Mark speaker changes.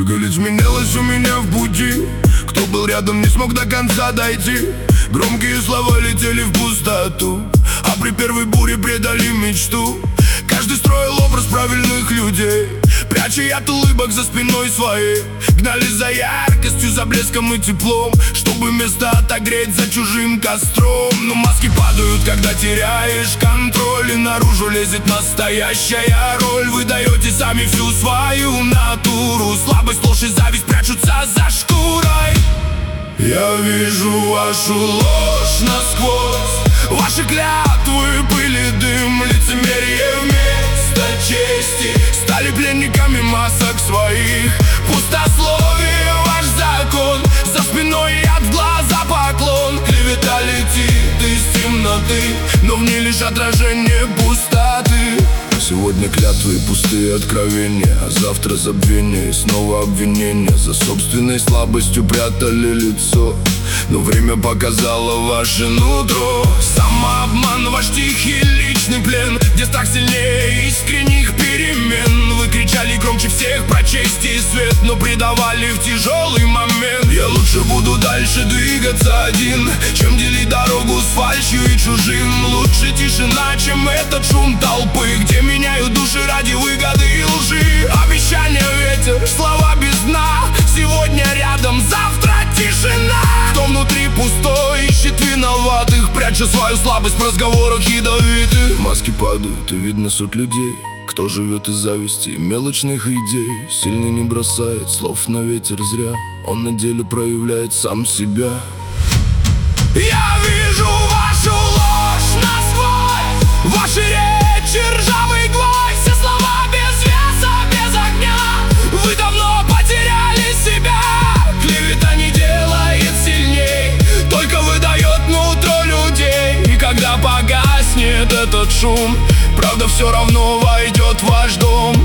Speaker 1: Много изменилось у меня в пути. Кто был рядом, не смог до конца дойти. Громкие слова летели в пустоту, а при первой буре предали мечту. Каждый строил образ правильных людей, пряча от улыбок за спиной своей. Гнались за яркостью, за блеском и теплом, чтобы место отогреть за чужим костром. Но маски падают, когда теряешь контроль, и наружу лезет настоящая роль. Вы даете сами всю свою натуру, слабость, ложь и зависть прячутся за шкурой. Я вижу вашу ложь насквозь, ваши клятвы, пыль и дым, лицемерие вместо чести. Стали пленниками масок своих, пустословие ваш закон. За спиной яд, в глаза поклон. Клевета летит из темноты, но в ней лишь отражение пустоты. Сегодня клятвы и пустые откровения, а завтра забвение и снова обвинения. За собственной слабостью прятали лицо, но время показало ваше нутро. Самообман, ваш тихий личный плен, где страх сильнее искренних перемен. Вы кричали громче всех про честь и свет, но предавали в тяжелый момент. Я лучше буду дальше двигаться один, чем делить дорогу с фальшью и чужим. Лучше тишина, чем этот шум толпы, где меняют души ради выгоды и лжи. Обещания ветер, слова без дна. Сегодня рядом, завтра тишина. Кто внутри пустой, ищет виноватых, пряча свою слабость в разговорах ядовитых. Маски падают, и видно суть людей. Кто живет из зависти и мелочных идей. Сильный не бросает слов на ветер зря, он на деле проявляет сам себя. Я вижу вашу ложь насквозь, ваши речи ржавый гвоздь. Все слова без веса, без огня. Вы давно потеряли себя. Клевета не делает сильней, только выдает нутро людей. И когда погаснет этот шум, правда все равно войдет в ваш дом.